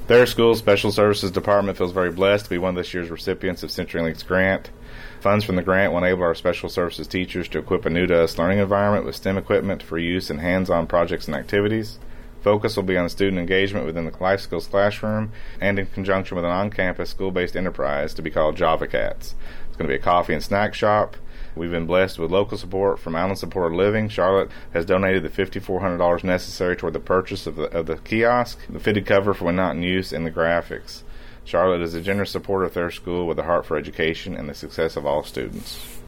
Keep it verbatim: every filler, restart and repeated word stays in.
Thayer School's Special Services Department feels very blessed to be one of this year's recipients of CenturyLink's grant. Funds from the grant will enable our special services teachers to equip a new-to-us learning environment with STEM equipment for use in hands-on projects and activities. Focus will be on student engagement within the life skills classroom and in conjunction with an on-campus school-based enterprise to be called Java Cats. It's going to be a coffee and snack shop. We've been blessed with local support from Allen Supported Living. Charlotte has donated the five thousand four hundred dollars necessary toward the purchase of the, of the kiosk, the fitted cover for when not in use, and the graphics. Charlotte is a generous supporter of Thayer School with a heart for education and the success of all students.